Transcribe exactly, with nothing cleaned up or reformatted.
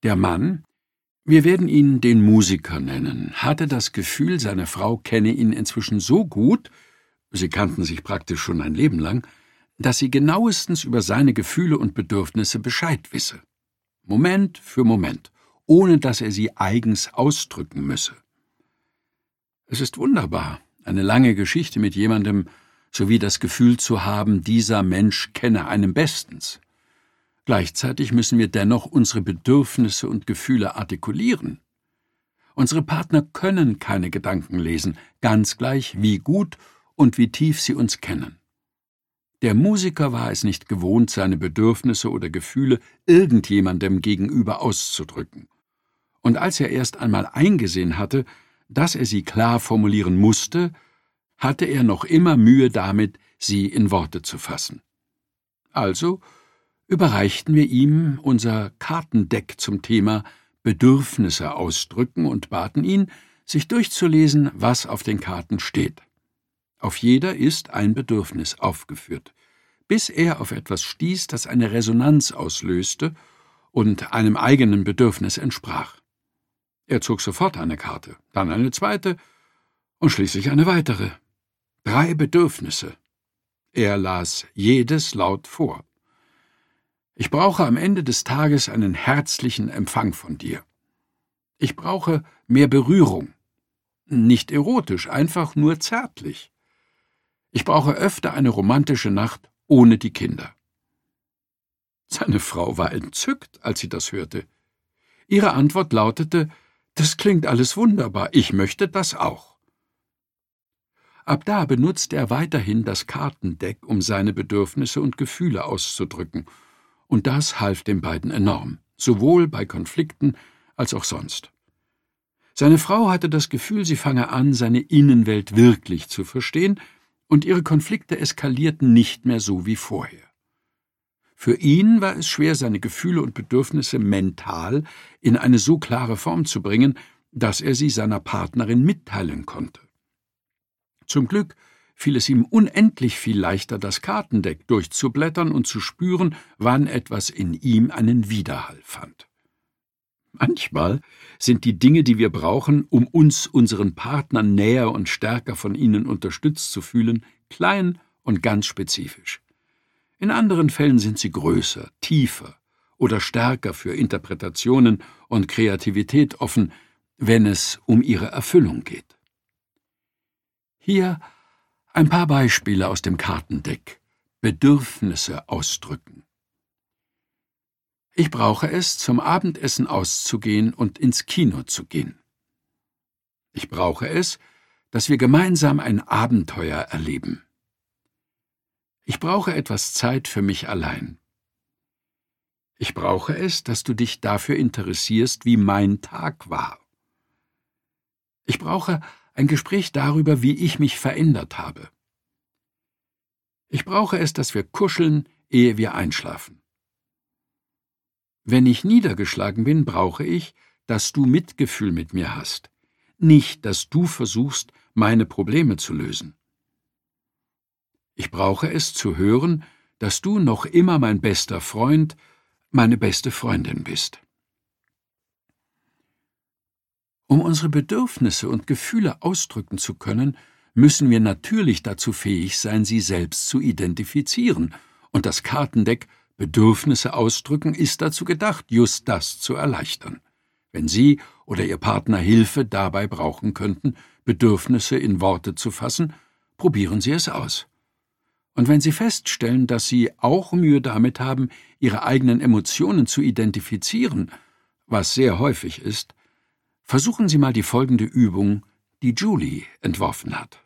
Der Mann, wir werden ihn den Musiker nennen, hatte das Gefühl, seine Frau kenne ihn inzwischen so gut, sie kannten sich praktisch schon ein Leben lang, dass sie genauestens über seine Gefühle und Bedürfnisse Bescheid wisse. Moment für Moment, ohne dass er sie eigens ausdrücken müsse. Es ist wunderbar, eine lange Geschichte mit jemandem, sowie das Gefühl zu haben, dieser Mensch kenne einen bestens. Gleichzeitig müssen wir dennoch unsere Bedürfnisse und Gefühle artikulieren. Unsere Partner können keine Gedanken lesen, ganz gleich, wie gut und wie tief sie uns kennen. Der Musiker war es nicht gewohnt, seine Bedürfnisse oder Gefühle irgendjemandem gegenüber auszudrücken. Und als er erst einmal eingesehen hatte, dass er sie klar formulieren musste, hatte er noch immer Mühe damit, sie in Worte zu fassen. Also überreichten wir ihm unser Kartendeck zum Thema Bedürfnisse ausdrücken und baten ihn, sich durchzulesen, was auf den Karten steht. Auf jeder ist ein Bedürfnis aufgeführt, bis er auf etwas stieß, das eine Resonanz auslöste und einem eigenen Bedürfnis entsprach. Er zog sofort eine Karte, dann eine zweite und schließlich eine weitere. Drei Bedürfnisse. Er las jedes laut vor. Ich brauche am Ende des Tages einen herzlichen Empfang von dir. Ich brauche mehr Berührung. Nicht erotisch, einfach nur zärtlich. Ich brauche öfter eine romantische Nacht ohne die Kinder. Seine Frau war entzückt, als sie das hörte. Ihre Antwort lautete: Das klingt alles wunderbar, ich möchte das auch. Ab da benutzte er weiterhin das Kartendeck, um seine Bedürfnisse und Gefühle auszudrücken, und das half den beiden enorm, sowohl bei Konflikten als auch sonst. Seine Frau hatte das Gefühl, sie fange an, seine Innenwelt wirklich zu verstehen, und ihre Konflikte eskalierten nicht mehr so wie vorher. Für ihn war es schwer, seine Gefühle und Bedürfnisse mental in eine so klare Form zu bringen, dass er sie seiner Partnerin mitteilen konnte. Zum Glück fiel es ihm unendlich viel leichter, das Kartendeck durchzublättern und zu spüren, wann etwas in ihm einen Widerhall fand. Manchmal sind die Dinge, die wir brauchen, um uns unseren Partnern näher und stärker von ihnen unterstützt zu fühlen, klein und ganz spezifisch. In anderen Fällen sind sie größer, tiefer oder stärker für Interpretationen und Kreativität offen, wenn es um ihre Erfüllung geht. Hier ein paar Beispiele aus dem Kartendeck. Bedürfnisse ausdrücken. Ich brauche es, zum Abendessen auszugehen und ins Kino zu gehen. Ich brauche es, dass wir gemeinsam ein Abenteuer erleben. Ich brauche etwas Zeit für mich allein. Ich brauche es, dass du dich dafür interessierst, wie mein Tag war. Ich brauche ein Gespräch darüber, wie ich mich verändert habe. Ich brauche es, dass wir kuscheln, ehe wir einschlafen. Wenn ich niedergeschlagen bin, brauche ich, dass du Mitgefühl mit mir hast, nicht, dass du versuchst, meine Probleme zu lösen. Ich brauche es zu hören, dass du noch immer mein bester Freund, meine beste Freundin bist. Um unsere Bedürfnisse und Gefühle ausdrücken zu können, müssen wir natürlich dazu fähig sein, sie selbst zu identifizieren, und das Kartendeck Bedürfnisse ausdrücken ist dazu gedacht, just das zu erleichtern. Wenn Sie oder Ihr Partner Hilfe dabei brauchen könnten, Bedürfnisse in Worte zu fassen, probieren Sie es aus. Und wenn Sie feststellen, dass Sie auch Mühe damit haben, Ihre eigenen Emotionen zu identifizieren, was sehr häufig ist, versuchen Sie mal die folgende Übung, die Julie entworfen hat.